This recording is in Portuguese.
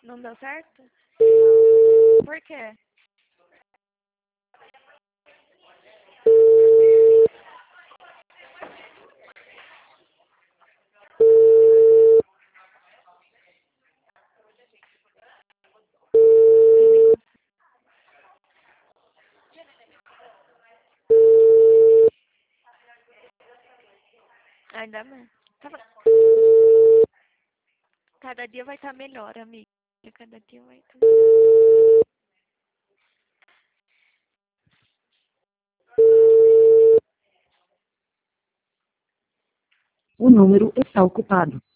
Não deu certo? Por quê? Ainda bem. Cada dia vai estar melhor, amiga. Cada dia vai estar melhor. O número está ocupado.